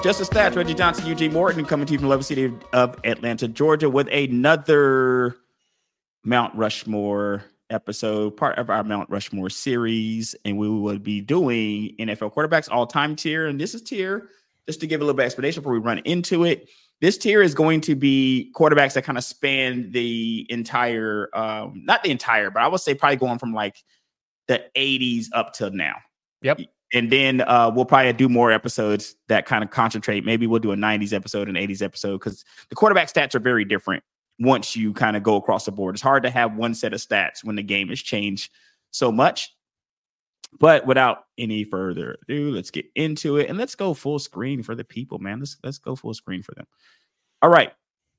Just a Stats, Reggie Johnson, Eugene Morton, coming to you from the lovely city of Atlanta, Georgia, with another Mount Rushmore episode, part of our Mount Rushmore series. And we will be doing NFL quarterbacks all-time tier. And this is tier, just to give a little bit of explanation before we run into it. This tier is going to be quarterbacks that kind of span the entire, not the entire, but I would say probably going from like the 80s up till now. Yep. And then we'll probably do more episodes that kind of concentrate. Maybe we'll do a 90s episode, an 80s episode, because the quarterback stats are very different once you kind of go across the board. It's hard to have one set of stats when the game has changed so much. But without any further ado, let's get into it. And let's go full screen for the people, man. Let's go full screen for them. All right.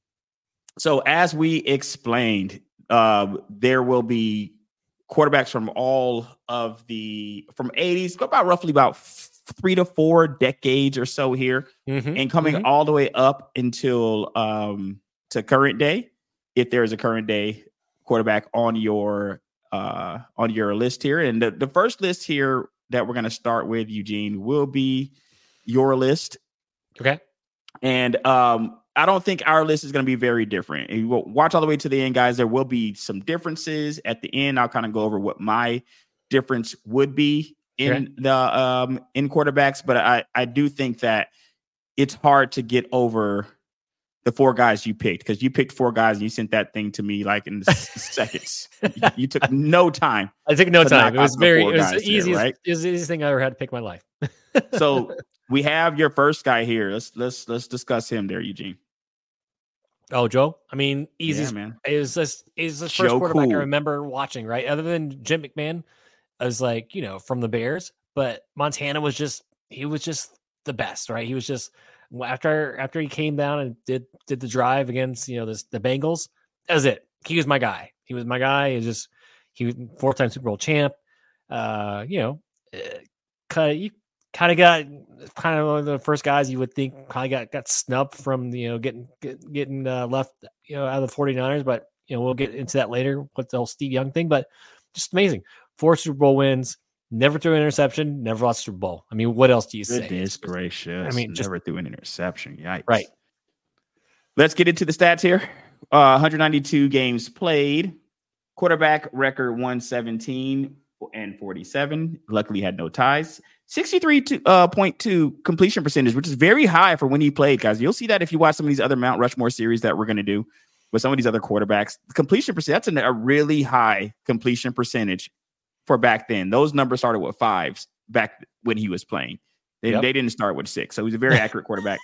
So as we explained, there will be quarterbacks from all of from 80s, roughly about 3 to 4 decades or so here, and coming all the way up until to current day, if there is a current day quarterback on your list here. And the first list here that we're going to start with, Eugene, will be your list. Okay. And I don't think our list is going to be very different. And you will watch all the way to the end, guys. There will be some differences at the end. I'll kind of go over what my difference would be in in quarterbacks, but I do think that it's hard to get over the 4 guys you picked, because you picked 4 guys and you sent that thing to me like in seconds. You took no time. I took no time. It was the easiest, right? It was the easiest thing I ever had to pick in my life. So we have your first guy here. Let's discuss him there, Eugene. Oh, Joe. I mean, easiest, man. Is the first Joe quarterback Cool. I remember watching, right? Other than Jim McMahon, I was like, from the Bears, but Montana was just the best, right? He was just, after he came down and did the drive against, the Bengals, that was it. He was my guy. He was 4-time Super Bowl champ. Kind of got one of the first guys you would think probably got snubbed from getting left out of the 49ers, but we'll get into that later with the whole Steve Young thing. But just amazing, 4 Super Bowl wins, never threw an interception, never lost a Super Bowl. I mean, what else do you say? Goodness gracious! I mean, never threw an interception. Yikes! Right. Let's get into the stats here. 192 games played, quarterback record 117 and 47. Luckily, had no ties. 63.2 completion percentage, which is very high for when he played, guys. You'll see that if you watch some of these other Mount Rushmore series that we're going to do with some of these other quarterbacks. The completion percentage, that's a really high completion percentage for back then. Those numbers started with 5s back when he was playing. They didn't start with 6. So he's a very accurate quarterback.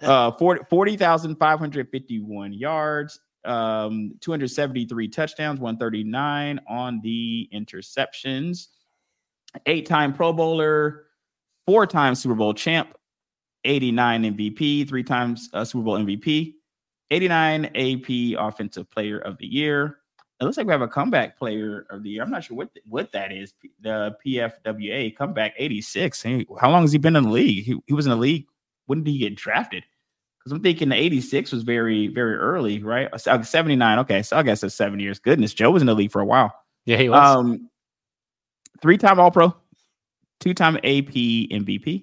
40,551 yards, 273 touchdowns, 139 on the interceptions. 8-time Pro Bowler, 4-time Super Bowl champ, 89 MVP, 3 times Super Bowl MVP, 89 AP Offensive Player of the Year. It looks like we have a comeback player of the year. I'm not sure what that is. The PFWA comeback 86. How long has he been in the league? He was in the league. When did he get drafted? Because I'm thinking the 86 was very, very early, right? 79. Okay, so I guess it's 7 years. Goodness, Joe was in the league for a while. Yeah, he was. 3-time All-Pro, 2-time AP MVP,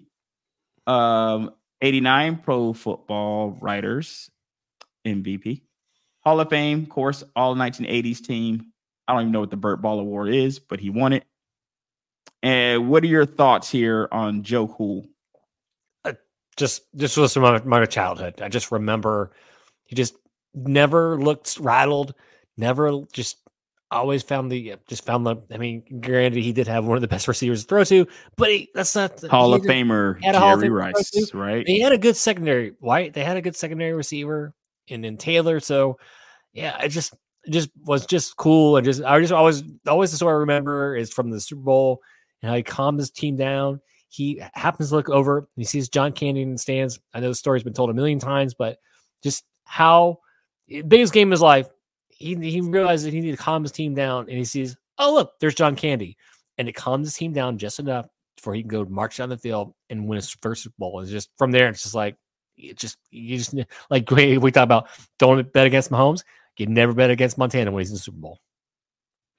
89 Pro Football Writers MVP, Hall of Fame, of course, all 1980s team. I don't even know what the Burt Ball Award is, but he won it. And what are your thoughts here on Joe Cool? This was from my childhood. I just remember he just never looked rattled, never just always found the. I mean, granted, he did have one of the best receivers to throw to, but that's not Hall of Famer Jerry Rice, right? He had a good secondary. Right? They had a good secondary receiver in Taylor. So yeah, it just was just cool. I just always the story I remember is from the Super Bowl and how he calmed his team down. He happens to look over and he sees John Candy in the stands. I know the story's been told a million times, but just how biggest game of his life. He realized that he needed to calm his team down, and he sees, oh, look, there's John Candy. And it calms his team down just enough before he can go march down the field and win his first Super Bowl. It's just from there, it's just like, you just like we talk about, don't bet against Mahomes. You never bet against Montana when he's in the Super Bowl.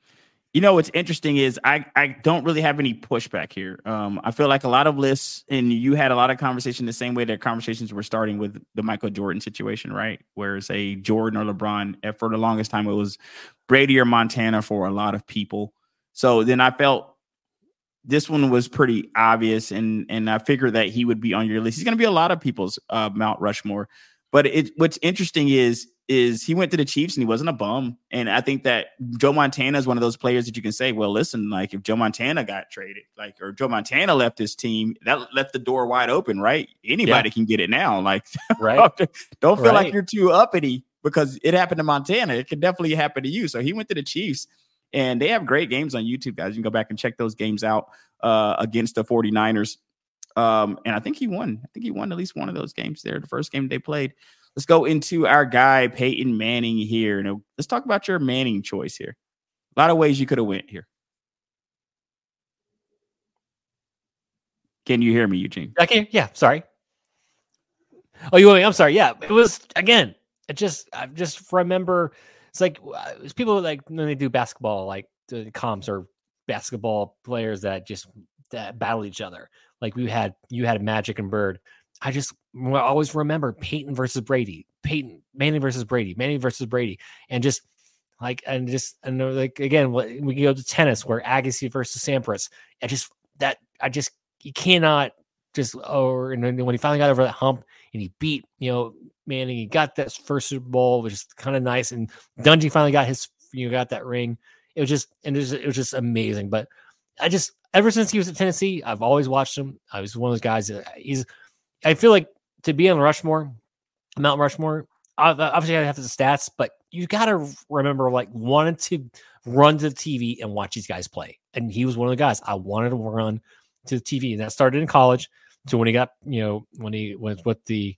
You know what's interesting is I don't really have any pushback here. I feel like a lot of lists, and you had a lot of conversation the same way that conversations were starting with the Michael Jordan situation, right? Where say Jordan or LeBron, for the longest time it was Brady or Montana for a lot of people. So then I felt this one was pretty obvious, and I figured that he would be on your list. He's going to be a lot of people's Mount Rushmore. But what's interesting is he went to the Chiefs and he wasn't a bum. And I think that Joe Montana is one of those players that you can say, well, listen, like if Joe Montana got traded, like, or Joe Montana left his team, that left the door wide open, right? Anybody can get it now. Like, right. Don't feel like you're too uppity because it happened to Montana. It could definitely happen to you. So he went to the Chiefs, and they have great games on YouTube, guys. You can go back and check those games out against the 49ers. And I think he won. I think he won at least one of those games there, the first game they played. Let's go into our guy, Peyton Manning here. Now, let's talk about your Manning choice here. A lot of ways you could have went here. Can you hear me, Eugene? I can. Yeah, sorry. Oh, you want me? I'm sorry. Yeah, it was, again, I just remember, it's like it's people like when they do basketball, like the comps or basketball players that battle each other. Like you had Magic and Bird. I just always remember Peyton versus Brady, Manning versus Brady, and again, we can go to tennis where Agassi versus Sampras. You cannot and then when he finally got over that hump and he beat Manning, he got that first Super Bowl, which is kind of nice, and Dungy finally got got that ring. It was just amazing. But ever since he was at Tennessee, I've always watched him. I was one of those guys that I feel like to be on Mount Rushmore, obviously I have the stats, but you got to remember, like, wanted to run to the TV and watch these guys play. And he was one of the guys I wanted to run to the TV. And that started in college. So when he got, when he was with the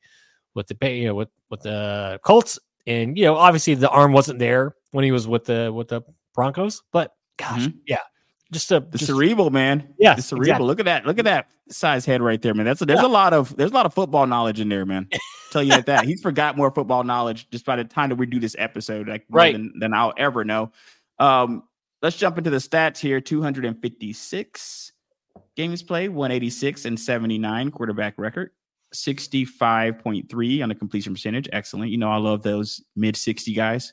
Colts, and, obviously the arm wasn't there when he was with the Broncos, but gosh, yeah. The cerebral, man. Yeah, the cerebral. Exactly. Look at that size head right there, man. There's a lot of football knowledge in there, man. Tell you that he's forgot more football knowledge just by the time that we do this episode, like more than I'll ever know. Let's jump into the stats here. 256 games played, 186 and 79 quarterback record, 65.3 on the completion percentage. Excellent. I love those mid 60 guys.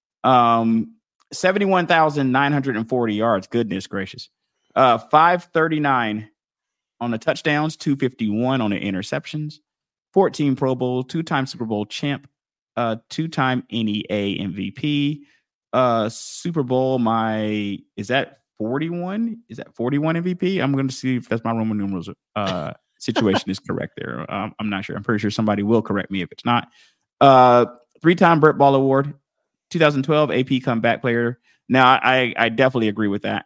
71,940 yards. Goodness gracious. 539 on the touchdowns, 251 on the interceptions, 14 Pro Bowl, 2-time Super Bowl champ, 2-time NEA MVP, Super Bowl. Is that 41? Is that 41 MVP? I'm going to see if that's my Roman numerals situation is correct there. I'm not sure. I'm pretty sure somebody will correct me if it's not. 3-time Burt Ball Award. 2012 AP Comeback Player. Now, I definitely agree with that.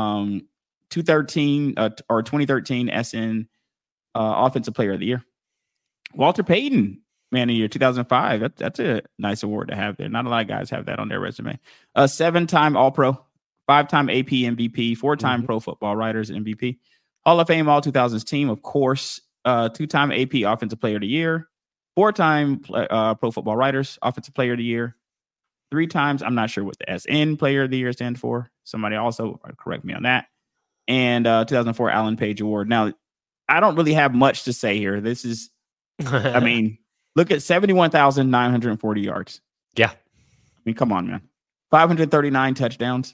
2013 SN Offensive Player of the Year. Walter Payton, Man of the Year, 2005. That's a nice award to have there. Not a lot of guys have that on their resume. 7-time All-Pro, 5-time AP MVP, 4-time Pro Football Writers MVP, Hall of Fame All 2000s team, of course. 2-time AP Offensive Player of the Year, 4-time Pro Football Writers Offensive Player of the Year. 3 times, I'm not sure what the SN Player of the Year stands for. Somebody also correct me on that. And 2004 Alan Page Award. Now, I don't really have much to say here. This is, I mean, look at 71,940 yards. Yeah. I mean, come on, man. 539 touchdowns.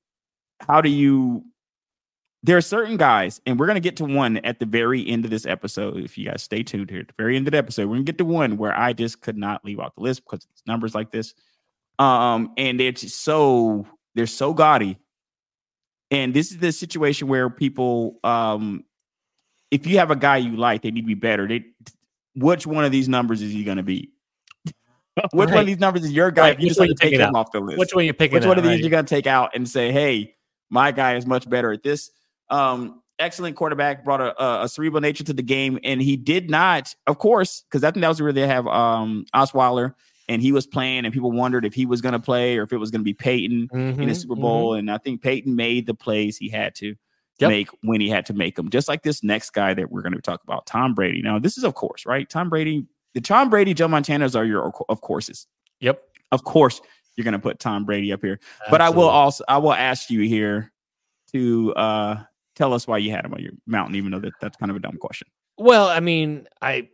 There are certain guys, and we're going to get to one at the very end of this episode. If you guys stay tuned here, at the very end of the episode, we're going to get to one where I just could not leave out the list because it's numbers like this. And they're so gaudy. And this is the situation where people, if you have a guy you like, they need to be better. Which one of these numbers is he going to beat? Which one of these numbers is your guy? If you just like take him off the list. Which one you picking? Which one of these you're going to take out and say, hey, my guy is much better at this? Excellent quarterback, brought a cerebral nature to the game. And he did not, of course, because I think that was where they have Osweiler. And he was playing, and people wondered if he was going to play or if it was going to be Peyton in the Super Bowl. And I think Peyton made the plays he had to make when he had to make them. Just like this next guy that we're going to talk about, Tom Brady. Now, this is, of course, right? Tom Brady, Joe Montanas are your of courses. Yep. Of course, you're going to put Tom Brady up here. But I will ask you here to tell us why you had him on your mountain, even though that's kind of a dumb question. Well, I mean,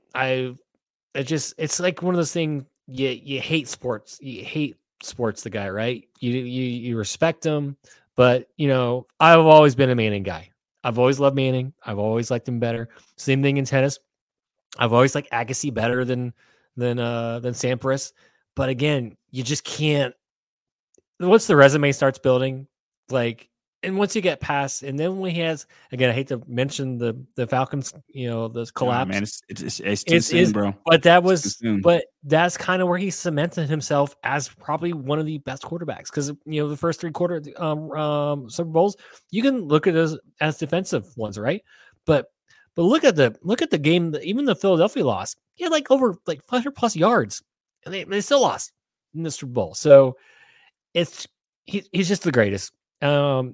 it's like one of those things. You hate sports. You hate sports. The guy, right? You respect him, but I've always been a Manning guy. I've always loved Manning. I've always liked him better. Same thing in tennis. I've always liked Agassi better than Sampras. But again, you just can't. Once the resume starts building, and once you get past, and then when he has, again, I hate to mention the Falcons, the collapse. Man, it's too soon, bro. But that's kind of where he cemented himself as probably one of the best quarterbacks, because the first 3 Super Bowls, you can look at those as defensive ones, right? But look at the game, even the Philadelphia loss, he had over 500 plus yards, and they still lost in the Super Bowl. So he's just the greatest. And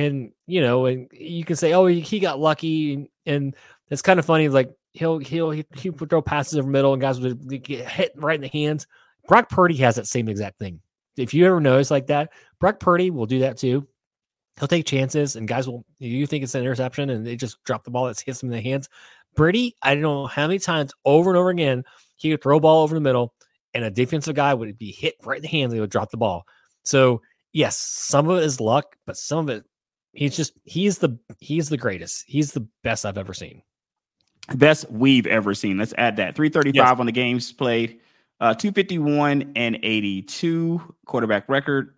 you can say, oh, he got lucky, and it's kind of funny. He would throw passes over middle, and guys would get hit right in the hands. Brock Purdy has that same exact thing. If you ever notice like that, Brock Purdy will do that too. He'll take chances, and guys you think it's an interception, and they just drop the ball that hits him in the hands. Brady, I don't know how many times over and over again he would throw a ball over the middle, and a defensive guy would be hit right in the hands, and he would drop the ball. So yes, some of it is luck, but some of it, he's the greatest. He's the best I've ever seen. Best we've ever seen. Let's add that. 335 on the games played, 251 and 82 quarterback record,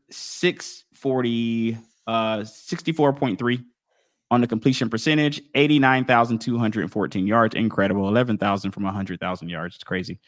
640, 64.3 on the completion percentage, 89,214 yards. Incredible. 11,000 from 100,000 yards. It's crazy.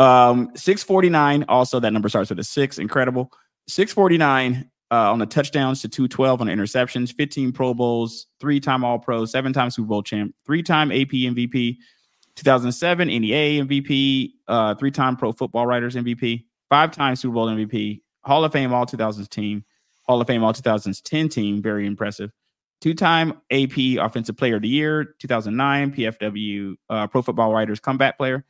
649. Also, that number starts with a 6. Incredible. 649 on the touchdowns to 212 on the interceptions, 15 Pro Bowls, 3-time All-Pro, 7-time Super Bowl champ, 3-time AP MVP, 2007 NEA MVP, 3-time Pro Football Writers MVP, 5-time Super Bowl MVP, Hall of Fame All-2000s team, Hall of Fame All-2010 team, very impressive. 2-time AP Offensive Player of the Year, 2009 PFW Pro Football Writers Comeback Player,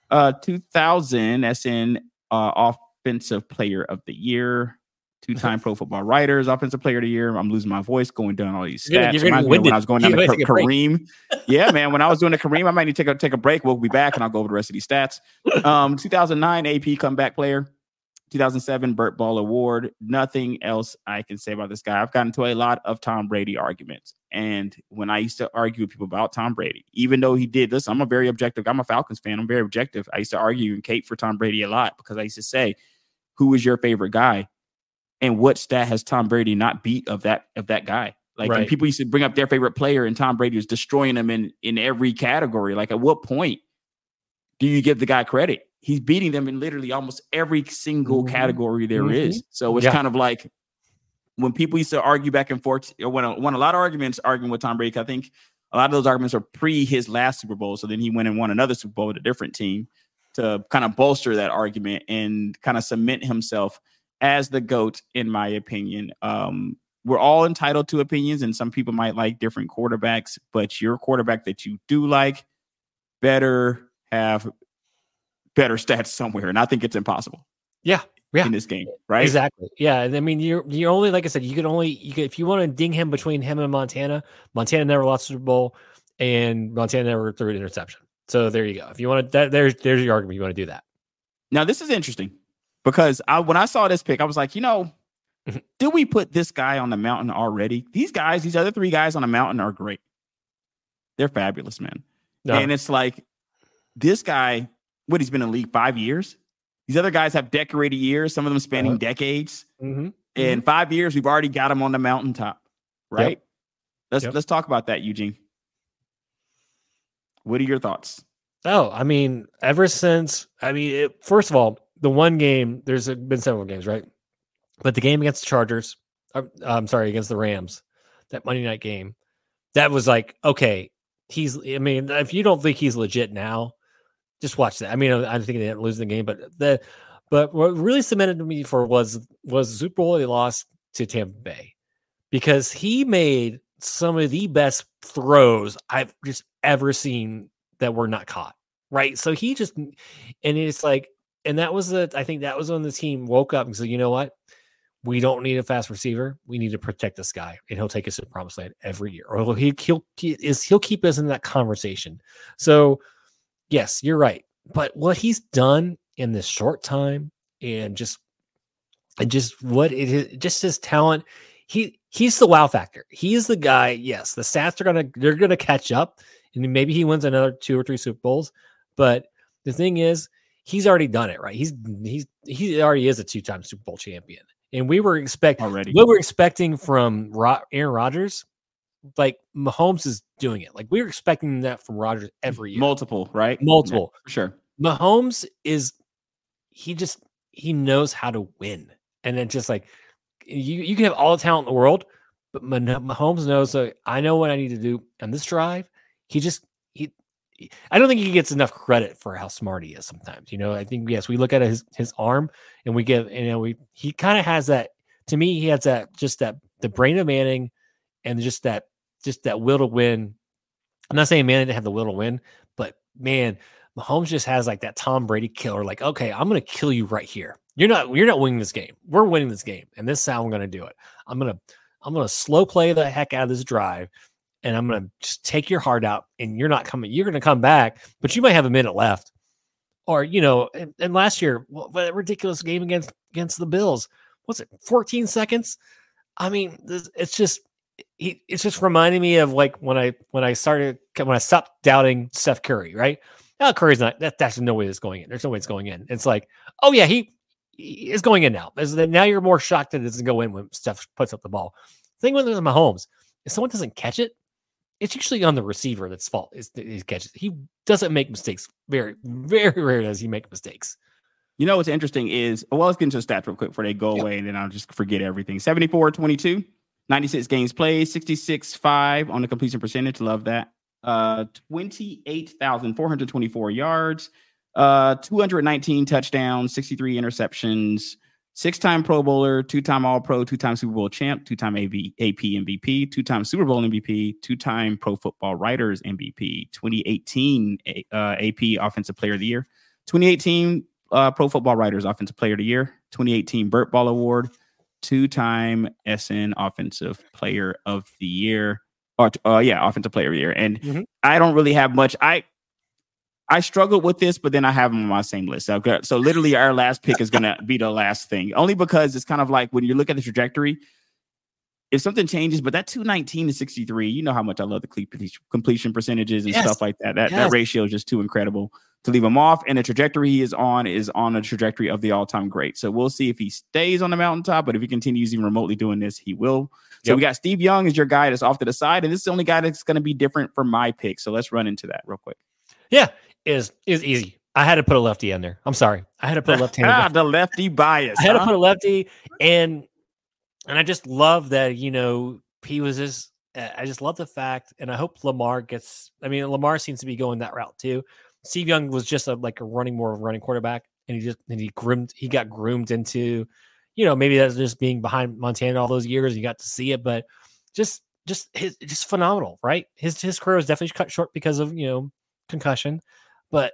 2000 SN Offensive Player of the Year, 2-time Pro Football Writers Offensive Player of the Year. I'm losing my voice going down all these stats. When I was going down to Kareem. Yeah, man. When I was doing the Kareem, I might need to take a break. We'll be back, and I'll go over the rest of these stats. 2009 AP Comeback Player, 2007 Burt Ball Award. Nothing else I can say about this guy. I've gotten into a lot of Tom Brady arguments, and when I used to argue with people about Tom Brady, even though he did this, I'm a Falcons fan. I'm very objective. I used to argue and cape for Tom Brady a lot, because I used to say, who is your favorite guy? And what stat has Tom Brady not beat of that guy? And people used to bring up their favorite player, and Tom Brady was destroying them in every category. At what point do you give the guy credit? He's beating them in literally almost every single category there is. So it's kind of like when people used to argue back and forth, or when a lot of arguments arguing with Tom Brady. I think a lot of those arguments are pre his last Super Bowl. So then he went and won another Super Bowl with a different team to kind of bolster that argument and kind of cement himself as the GOAT, in my opinion. We're all entitled to opinions, and some people might like different quarterbacks, but your quarterback that you do like better have better stats somewhere. And I think it's impossible. Yeah. In this game, right? Exactly. Yeah. I mean, you're only, like I said, you can if you want to ding him between him and Montana never lost a Super Bowl, and Montana never threw an interception. So there you go. If you want to, there's your argument. You want to do that. Now, this is interesting, because when I saw this pick, I was like, did we put this guy on the mountain already? These other 3 guys on the mountain are great. They're fabulous, man. No. And it's like, this guy, he's been in the league 5 years. These other guys have decorated years, some of them spanning decades. Mm-hmm. In 5 years, we've already got him on the mountaintop, right? Yep. Let's talk about that, Eugene. What are your thoughts? Oh, I mean, first of all, the one game, there's been several games, right? But the game against the Chargers, against the Rams, that Monday night game, that was like, okay, if you don't think he's legit now, just watch that. I mean, I think they didn't lose the game, but what really cemented me for was the Super Bowl they lost to Tampa Bay, because he made some of the best throws I've just ever seen that were not caught. Right. So he just, and it's like, and that was I think that was when the team woke up and said, you know what? we don't need a fast receiver. We need to protect this guy, and he'll take us to the promised land every year, or he'll keep us in that conversation. So, yes, you're right. But what he's done in this short time, and just what it is, just his talent, he's the wow factor. He is the guy. Yes, the stats they're gonna catch up, and maybe he wins another 2 or 3 Super Bowls. But the thing is, he's already done it, right? He already is a 2-time Super Bowl champion. And we were expecting from Aaron Rodgers, like Mahomes is doing it. Like we were expecting that from Rodgers every year. Multiple, right? Multiple. Yeah, for sure. Mahomes he knows how to win. And then just like you can have all the talent in the world, but Mahomes knows, I know what I need to do on this drive. I don't think he gets enough credit for how smart he is sometimes. I think, yes, we look at his arm and we give, he kind of has that, to me, he has the brain of Manning and just that will to win. I'm not saying Manning didn't have the will to win, but man, Mahomes just has like that Tom Brady killer. Like, okay, I'm going to kill you right here. You're not winning this game. We're winning this game. And this is how I'm going to do it. I'm going to slow play the heck out of this drive. And I'm going to just take your heart out, and you're not coming. You're going to come back, but you might have a minute left. Or, and last year, that ridiculous game against the Bills, what's it, 14 seconds? I mean, it's just reminding me of like when I stopped doubting Steph Curry, right? Now Curry's not, that's no way it's going in. There's no way it's going in. It's like, oh yeah, he is going in now. Now you're more shocked that it doesn't go in when Steph puts up the ball. The thing with Mahomes, if someone doesn't catch it, it's usually on the receiver that's fault. He catches. He doesn't make mistakes. Very, very rare does he make mistakes. What's interesting is, let's get into the stats real quick before they go away, and then I'll just forget everything. 74-22, 96 games played, 66.5 on the completion percentage. Love that. 28,424 yards, 219 touchdowns, 63 interceptions. 6-time Pro Bowler, 2-time All-Pro, 2-time Super Bowl champ, 2-time AP MVP, 2-time Super Bowl MVP, 2-time Pro Football Writers MVP, 2018 AP Offensive Player of the Year, 2018 Pro Football Writers Offensive Player of the Year, 2018 Burt Ball Award, 2-time SN Offensive Player of the Year, Offensive Player of the Year. And I don't really have much. I struggled with this, but then I have them on my same list. So literally our last pick is going to be the last thing, only because it's kind of like when you look at the trajectory, if something changes, but that 219 to 63, you know how much I love the completion percentages and stuff like that. That ratio is just too incredible to leave him off. And the trajectory he is on a trajectory of the all-time great. So we'll see if he stays on the mountaintop, but if he continues even remotely doing this, he will. So we got Steve Young as your guy that's off to the side. And this is the only guy that's going to be different from my pick. So let's run into that real quick. Yeah. Is easy. I had to put a lefty in there. I'm sorry. I had to put a left-handed. The lefty bias. I had to put a lefty, and I just love that, he was just, I just love the fact, and I hope Lamar Lamar seems to be going that route too. Steve Young was just more of a running quarterback, and he got groomed into, maybe that's just being behind Montana all those years. You got to see it, but just phenomenal, right? His career was definitely cut short because of, concussion. But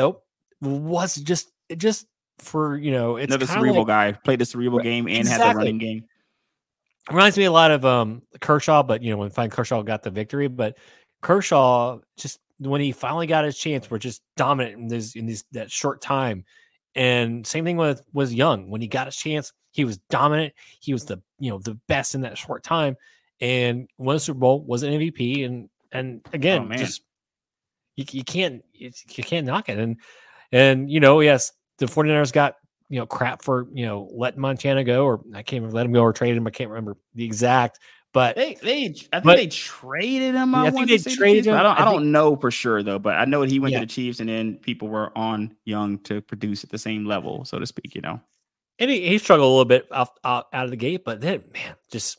was just for it's another cerebral guy, played the cerebral game and had the running game. Reminds me a lot of Kershaw, but when Kershaw got the victory, but Kershaw just when he finally got his chance, were just dominant in that short time. And same thing was Young. When he got his chance, he was dominant. He was the best in that short time, and won a Super Bowl, was an MVP, and again, just. You can't knock it. And yes, the 49ers got, crap for, letting Montana go, or I can't remember, let him go or trade him. I can't remember the exact, but I think they traded him. I think they traded him. I don't know for sure though, but I know he went to the Chiefs, and then people were on Young to produce at the same level, so to speak, And he struggled a little bit out of the gate, but then man, it's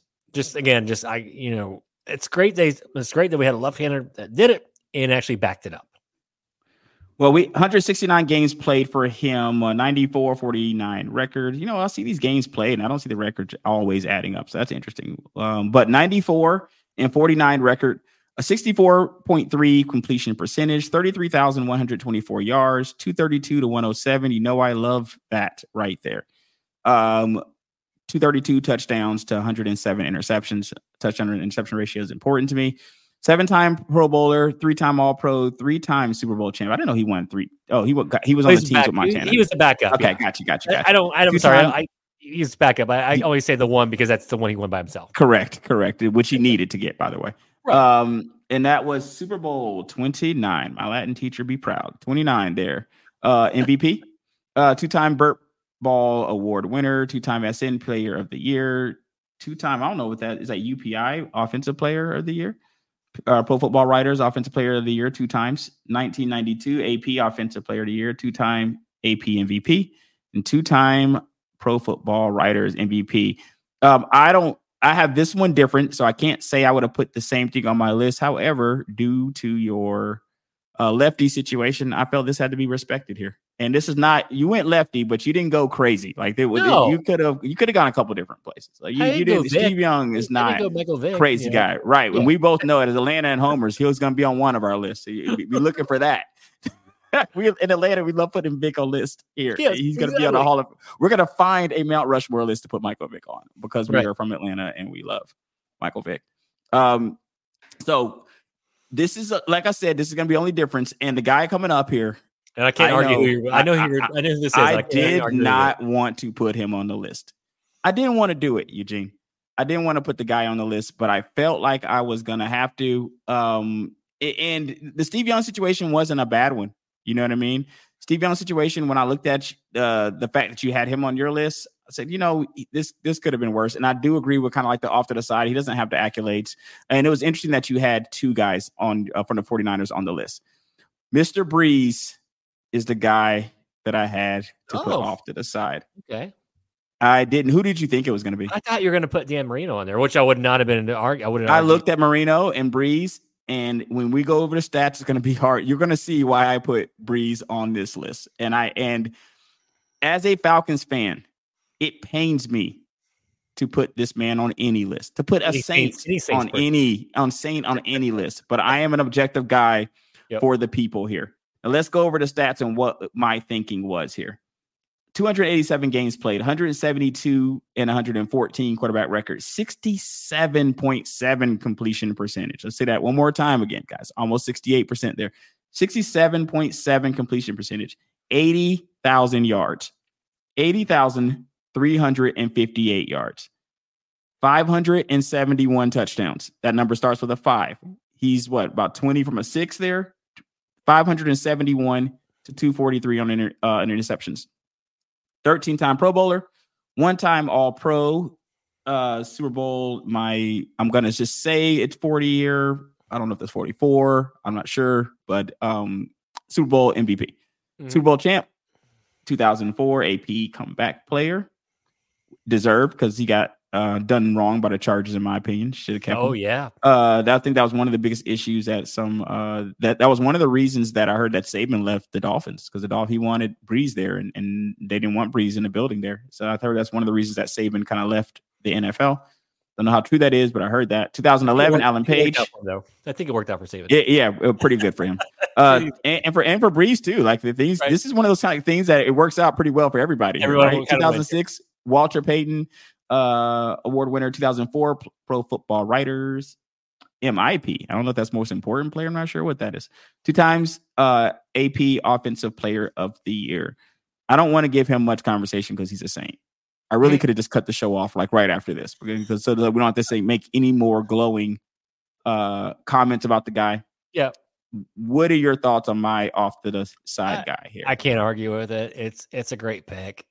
great. It's great that we had a left-hander that did it and actually backed it up. Well, 169 games played for him, 94-49 record. I see these games played, and I don't see the record always adding up. So that's interesting. But 94-49 record, a 64.3 completion percentage, 33,124 yards, 232 to 107. I love that right there. 232 touchdowns to 107 interceptions. Touchdown to interception ratio is important to me. 7-time Pro Bowler, 3-time All-Pro, 3-time Super Bowl champ. I didn't know he won 3. Oh, he was on the teams with Montana. He was the backup. Okay, yeah. got you. He's backup. I always say the one because that's the one he won by himself. Correct. Which he needed to get, by the way. Right. And that was Super Bowl 29. My Latin teacher be proud. 29 there. MVP, 2-time Burt Ball Award winner, 2-time SN Player of the Year, 2-time, I don't know what that is, that UPI Offensive Player of the Year. Pro Football Writers Offensive Player of the Year 2 times, 1992 AP Offensive Player of the Year, 2-time AP MVP, and 2-time Pro Football Writers MVP. I have this one different, so I can't say I would have put the same thing on my list. However, due to your lefty situation, I felt this had to be respected here. And this is not, you went lefty, but you didn't go crazy. Like you could have gone a couple different places. Like you didn't. Steve Young is not a crazy guy, right? When we both know it as Atlanta and homers, he was going to be on one of our lists. So we're looking for that. We in Atlanta, we love putting Vic on list here. Yes, he's going to be on the Hall of. We're going to find a Mount Rushmore list to put Michael Vick on because we are from Atlanta and we love Michael Vick. So this is like I said, this is going to be the only difference. And the guy coming up here. And I can't argue. I know who this is. I did not want to put him on the list. I didn't want to do it, Eugene. I didn't want to put the guy on the list, but I felt like I was going to have to. And the Steve Young situation wasn't a bad one. You know what I mean? Steve Young situation, when I looked at the fact that you had him on your list, I said, this could have been worse. And I do agree with kind of like the off to the side. He doesn't have the accolades. And it was interesting that you had 2 guys on from the 49ers on the list. Mr. Breeze is the guy that I had to put off to the side. Okay. I didn't. Who did you think it was going to be? I thought you were going to put Dan Marino on there, which I would not have been to argue. I looked at Marino and Breeze, and when we go over the stats, it's going to be hard. You're going to see why I put Breeze on this list. And as a Falcons fan, it pains me to put this man on any list, to put a Saints on any list. But I am an objective guy for the people here. Now let's go over the stats and what my thinking was here. 287 games played, 172 and 114 quarterback record, 67.7 completion percentage. Let's say that one more time again, guys. Almost 68% there. 67.7 completion percentage, 80,000 yards, 80,358 yards, 571 touchdowns. That number starts with a 5. He's about 20 from a 6 there. 571 to 243 on interceptions. 13-time Pro Bowler, 1-time All-Pro, Super Bowl. I'm gonna just say it's 40 year. I don't know if that's 44. I'm not sure, but Super Bowl MVP, Super Bowl champ, 2004 AP comeback player, deserved because he got done wrong by the Chargers, in my opinion. Should have kept him. Yeah. I think that was one of the biggest issues that that was one of the reasons that I heard that Saban left the Dolphins, because he wanted Breeze there and they didn't want Breeze in the building there. So I thought that's one of the reasons that Saban kind of left the NFL. Don't know how true that is, but I heard that. 2011, Alan Page. I think it worked out for Saban. Yeah, pretty good for him. And for Breeze too. Like the things, This is one of those kind of things that it works out pretty well for everybody. Right? 2006, Walter Payton. Award winner, 2004 Pro Football Writers MIP. I don't know if that's most important player. I'm not sure what that is. 2 times AP Offensive Player of the Year. I don't want to give him much conversation because he's a Saint. I really could have just cut the show off like right after this, because so that we don't have to say make any more glowing comments about the guy. Yeah. What are your thoughts on my off to the side guy here? I can't argue with it. It's a great pick.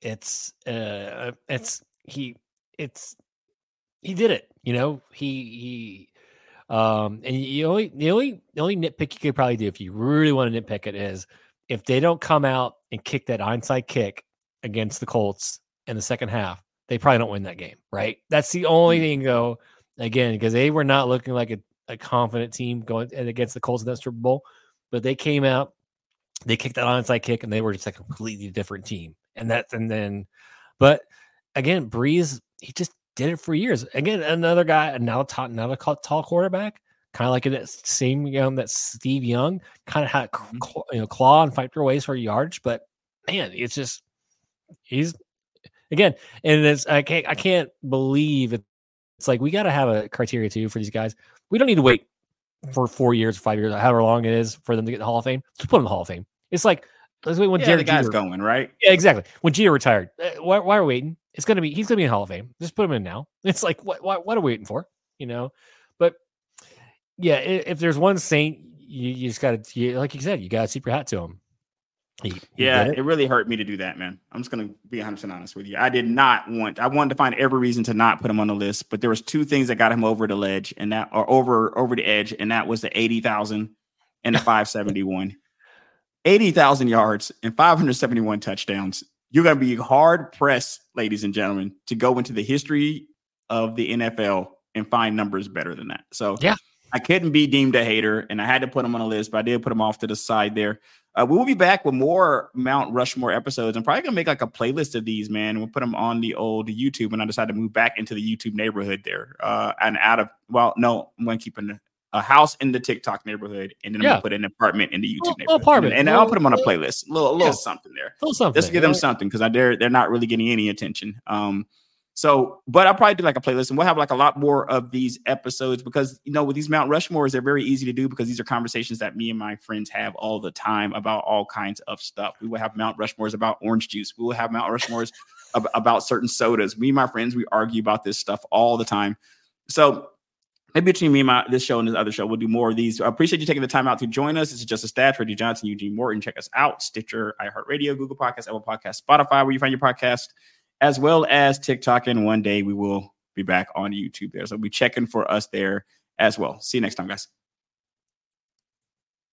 He did it, and the only nitpick you could probably do if you really want to nitpick it is if they don't come out and kick that onside kick against the Colts in the second half, they probably don't win that game, right? That's the only thing, though, again, because they were not looking like a confident team going against the Colts in that Super Bowl, but they came out, they kicked that onside kick, and they were just a completely different team. But again, Breeze, he just did it for years. Again, another guy, another tall quarterback, kind of like that same that Steve Young, kind of had claw and fight for ways for yards. But man, it's just again, and I can't believe it's like we got to have a criteria too for these guys. We don't need to wait for 4 years, 5 years, however long it is for them to get in the Hall of Fame. Just put them in the Hall of Fame. It's like let's wait when the guy's going right. Yeah, exactly. When Jeter retired, why are we waiting? He's gonna be in the Hall of Fame. Just put him in now. It's like what are we waiting for? But yeah, if there's one saint, you just got to, like you said, you got to tip your hat to him. It really hurt me to do that, man. I'm just going to be 100% honest with you. I wanted to find every reason to not put him on the list, but there was two things that got him over the ledge over the edge. And that was the 80,000 and the 571, 80,000 yards and 571 touchdowns. You're going to be hard pressed, ladies and gentlemen, to go into the history of the NFL and find numbers better than that. So yeah, I couldn't be deemed a hater, and I had to put him on a list, but I did put him off to the side there. We will be back with more Mount Rushmore episodes. I'm probably going to make like a playlist of these, man. We'll put them on the old YouTube when I decide to move back into the YouTube neighborhood there. I'm going to keep a house in the TikTok neighborhood, and then I'm going to put an apartment in the YouTube neighborhood. Apartment. And I'll put them on a playlist. A little something there. Just to give them something, because they're not really getting any attention. But I'll probably do like a playlist, and we'll have like a lot more of these episodes because, with these Mount Rushmores, they're very easy to do because these are conversations that me and my friends have all the time about all kinds of stuff. We will have Mount Rushmores about orange juice. We will have Mount Rushmores about certain sodas. Me and my friends, we argue about this stuff all the time. So maybe between me and this show and this other show, we'll do more of these. I appreciate you taking the time out to join us. This is Just a Stats, Reggie Johnson, Eugene Morton. Check us out. Stitcher, iHeartRadio, Google Podcasts, Apple Podcasts, Spotify, where you find your podcast, as well as TikTok. And one day we will be back on YouTube there. So be checking for us there as well. See you next time, guys.